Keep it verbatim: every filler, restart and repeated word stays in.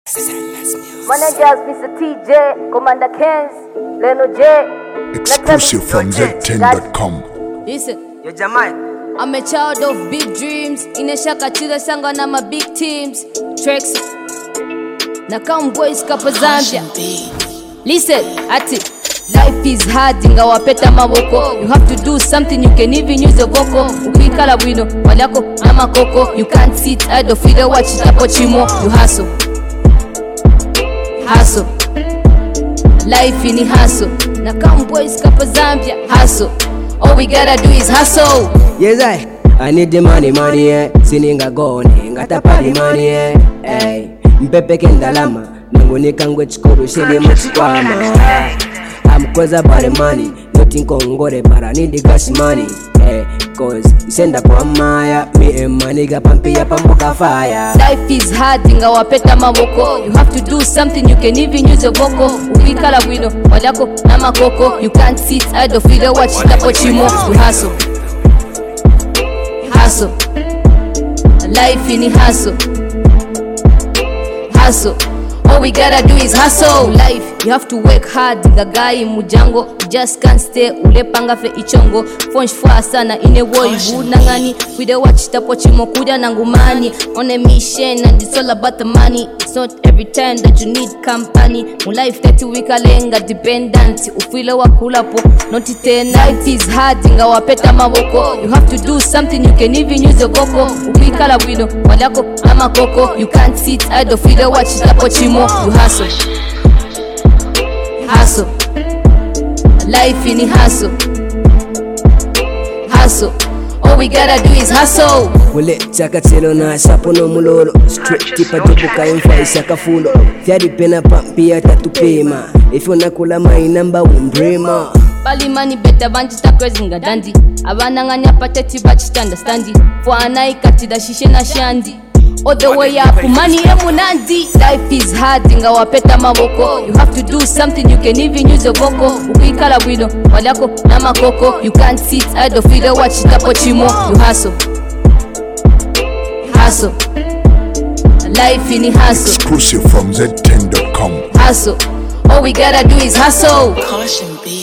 Managers, Mister T J, Commander Kenz, Leno J. Exclusive from Z ten dot com. Listen, Yo Jamai, I'm a child of big dreams. Ineshaka chila sanga na my big teams. Tracks na come boys kapa Zambia. Listen, ati life is hard, ingawapeta maboko. You have to do something, you can even use your vocal. Ukikala wino, walako na makoko. You can't sit idle, feel watch tapo chimo. You hustle, hustle. Life in hustle. Na come boys kapa Zambia. Hustle. All we gotta do is hustle. yes I, I need the money, money, eh. Sininga gone, ngata pali money, eh. Hey, mpepe kendalama, nangonika ngwe chikuru shili mchikwama. I'm cause about the money, nothing kongore, but I need the gas money. Hey, cause you send up on maya, me and my nigga pampi ya pamuka fire. Life is hard, ingawapeta maboko. You have to do something, you can even use your vocal. Ukikala wino, walako na makoko. You can't sit idle, feel watch tapo chimo. You hustle, hustle. Life in hustle, hustle. All we gotta do is hustle. Life, you have to work hard. Gagai mujango, you just can't stay. Ulepanga fe ichongo. Fonch fwa sana ine woi bunangani. We the watch tapo chimo kuja nangumani. On a mission and it's all about the money. It's not every time that you need company. Mu life tati wika lenga dependent. Ufile wakula po noti tena. Life is hard, ingawapeta maboko. You have to do something, you can even use your vocal. Ukikala wino, walako na makoko. You can't sit idle, feel watch tapo chimo. You hustle, hustle. Life in hustle, hustle. All we gotta do is hustle. Wale chaka chelo na sapo no mulolo. Straight kipa tubuka imfa isaka fulo. Fiadi pena pampia tatupema. If you nakula my number umbrema. Bali money better banji takwezinga dandi. Abana nganya pateti bachi understandi. For anai katida shishe na shandi. All the way up, money emunandi. Life is hard, ingawapeta maboko. You have to do something, you can even use your vocal. Ukikala wino, walako na makoko. You can't sit idle, feel watch tapo chimo. You hustle, hustle. Life in hustle. Exclusive from Z ten dot com. Hustle. All we gotta do is hustle. Caution B.